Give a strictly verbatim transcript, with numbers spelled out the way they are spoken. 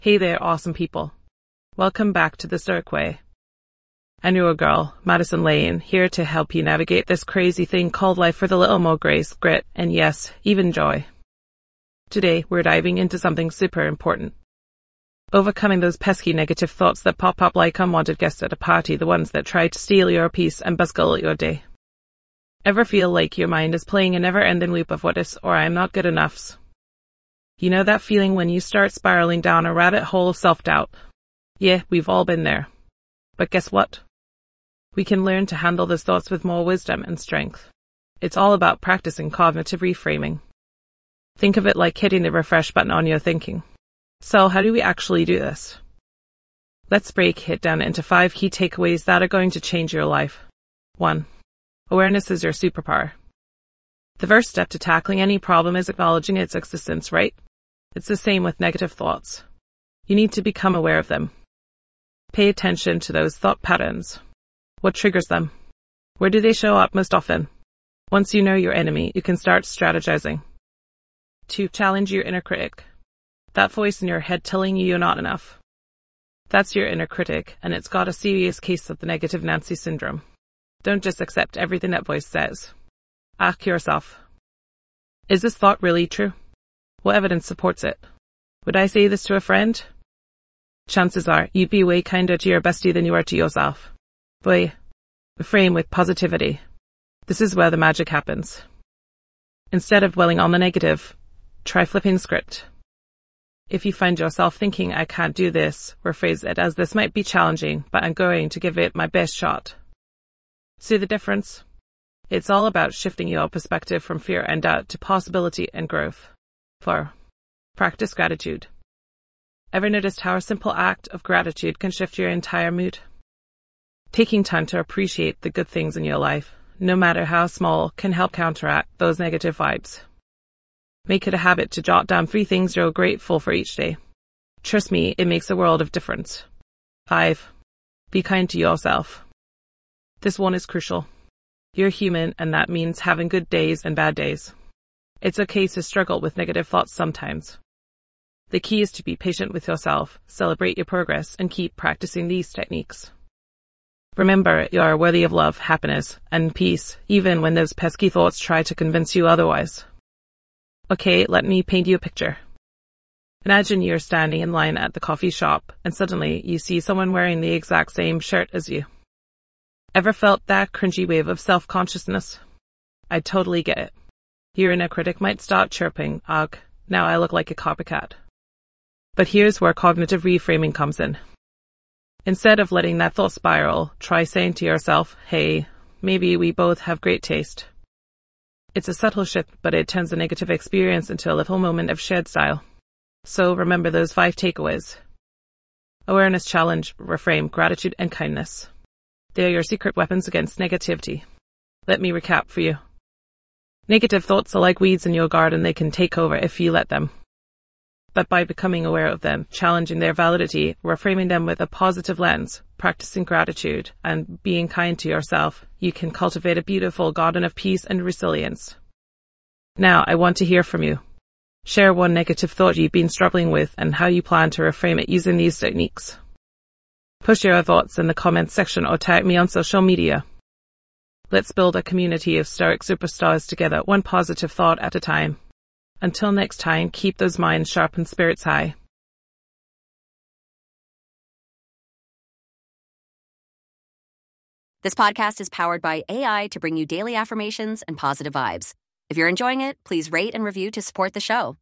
Hey there, awesome people. Welcome back to the Stoic Way. I'm your girl, Madison Lane, here to help you navigate this crazy thing called life with a little more grace, grit, and yes, even joy. Today, we're diving into something super important. Overcoming those pesky negative thoughts that pop up like unwanted guests at a party, the ones that try to steal your peace and buzzkill your day. Ever feel like your mind is playing a never-ending loop of what ifs or I'm not good enoughs? You know that feeling when you start spiraling down a rabbit hole of self-doubt? Yeah, we've all been there. But guess what? We can learn to handle those thoughts with more wisdom and strength. It's all about practicing cognitive reframing. Think of it like hitting the refresh button on your thinking. So how do we actually do this? Let's break it down into five key takeaways that are going to change your life. One. Awareness is your superpower. The first step to tackling any problem is acknowledging its existence, right? It's the same with negative thoughts. You need to become aware of them. Pay attention to those thought patterns. What triggers them? Where do they show up most often? Once you know your enemy, you can start strategizing. Two, challenge your inner critic. That voice in your head telling you you're not enough. That's your inner critic, and it's got a serious case of the negative Nancy syndrome. Don't just accept everything that voice says. Ask yourself, is this thought really true? What evidence supports it? Would I say this to a friend? Chances are you'd be way kinder to your bestie than you are to yourself. Boy, reframe with positivity. This is where the magic happens. Instead of dwelling on the negative, try flipping script. If you find yourself thinking, I can't do this, rephrase it as this might be challenging, but I'm going to give it my best shot. See the difference? It's all about shifting your perspective from fear and doubt to possibility and growth. Four. Practice gratitude. Ever noticed how a simple act of gratitude can shift your entire mood? Taking time to appreciate the good things in your life, no matter how small, can help counteract those negative vibes. Make it a habit to jot down three things you're grateful for each day. Trust me, it makes a world of difference. Five. Be kind to yourself. This one is crucial. You're human, and that means having good days and bad days. It's okay to struggle with negative thoughts sometimes. The key is to be patient with yourself, celebrate your progress, and keep practicing these techniques. Remember, you are worthy of love, happiness, and peace, even when those pesky thoughts try to convince you otherwise. Okay, let me paint you a picture. Imagine you're standing in line at the coffee shop, and suddenly you see someone wearing the exact same shirt as you. Ever felt that cringy wave of self-consciousness? I totally get it. Your inner critic might start chirping, ugh, now I look like a copycat. But here's where cognitive reframing comes in. Instead of letting that thought spiral, try saying to yourself, hey, maybe we both have great taste. It's a subtle shift, but it turns a negative experience into a little moment of shared style. So remember those five takeaways. Awareness, challenge, reframe, gratitude, and kindness. They are your secret weapons against negativity. Let me recap for you. Negative thoughts are like weeds in your garden. They can take over if you let them. But by becoming aware of them, challenging their validity, reframing them with a positive lens, practicing gratitude, and being kind to yourself, you can cultivate a beautiful garden of peace and resilience. Now, I want to hear from you. Share one negative thought you've been struggling with and how you plan to reframe it using these techniques. Post your thoughts in the comments section or tag me on social media. Let's build a community of Stoic superstars together, one positive thought at a time. Until next time, keep those minds sharp and spirits high. This podcast is powered by A I to bring you daily affirmations and positive vibes. If you're enjoying it, please rate and review to support the show.